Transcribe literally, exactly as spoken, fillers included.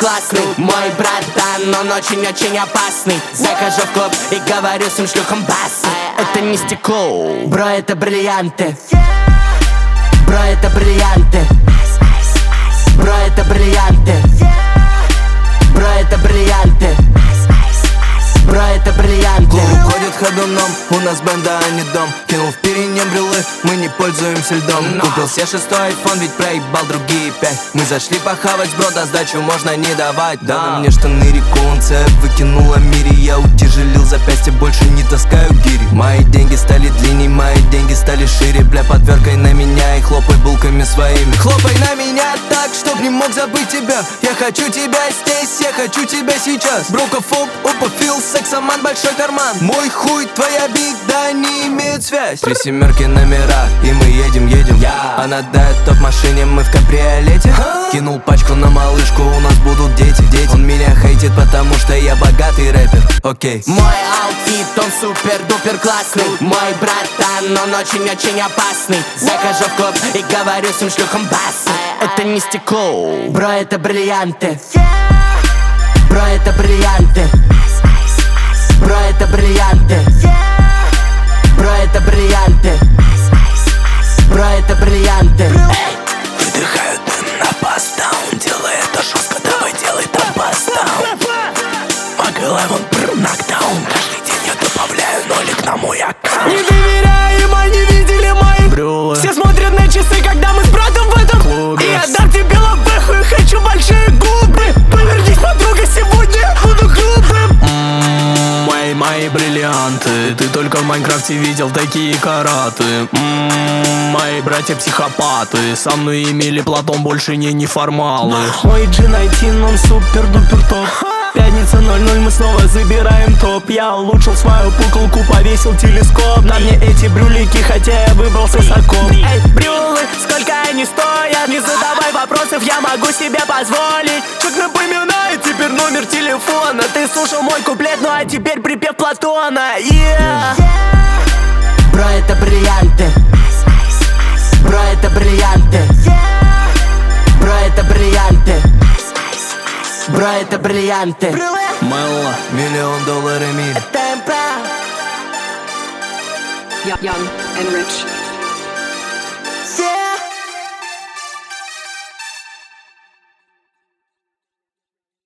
классный. Мой братан, он очень-очень опасный. Захожу в клуб и говорю всем шлюхам басы. Это не стекло, бро, это бриллианты. Бро, это бриллианты. Бро, это бриллианты. Бро, это бриллианты. Бро, это бриллианты. Клуб ходит ходуном, у нас бенда, а не дом. Кинул в перине брелы, мы не пользуемся льдом. Но. Купил себе шестой айфон, ведь проебал другие пять. Мы зашли похавать, бро, да сдачу можно не давать. Да, на мне штаны реконция, выкинула мире. Я утяжелил запястье, больше не таскаю гири. Мои деньги стали длинней, мои деньги стали шире. Бля, подверкай на меня и хлопай булками своими. Хлопай на меня так, чтоб не мог забыть тебя. Я хочу тебя здесь, я хочу тебя сейчас. Брокофоб, опофил, сексоман, большой карман. Мой хуй, твоя беда не имеет связь. Три семерки номера, и мы едем, едем. yeah. Она дает топ машине, мы в кабриолете. huh? Кинул пачку на малышку, у нас будут дети, дети. Он меня хейтит, потому что я богатый рэпер. Окей. Мой аутфит, он супер-дупер классный. Мой братан, он очень-очень опасный. Захожу в клуб и говорю всем шлюхам басы. Это не стекло, бро, это бриллианты. Бро, это бриллианты. Бро, это бриллианты. Бро, это бриллианты. Бро, это бриллианты. Выдыхают дым на бас-даун. Делай это жестко, давай делай там бас-даун. Могла вон прям нокдаун. Каждый день я добавляю нолик на мой аккаунт. Не доверяем, они видели мои брюлы. Все смотрят на часы, когда мы с братом в этом клубе. И я дам тебе лобеху и хочу большие губы. Повернись, подруга, сегодня я буду глупым. Мои, мои бриллианты. Ты только в Майнкрафте видел такие караты. М-м, мои братья психопаты. Со мной имели Платон, больше не неформалы. Мой джи девятнадцать, он супер-дупер топ. Пятница ноль ноль, мы снова забираем топ. Я улучшил свою пуколку, повесил телескоп. На мне эти брюлики, хотя я выбрался с окоп. Эй, брюлы, сколько они стоят? Не задавай вопросов, я могу себе позволить. Чек напоминает теперь номер телефона. Ты слушал мой куплет, ну а теперь припев Платона. yeah. Бро, это бриллианты. Бро, это бриллианты. Бро, это бриллианты. Бро, это бриллианты. Мелла, миллион долларов миль. Темпа. Young and rich.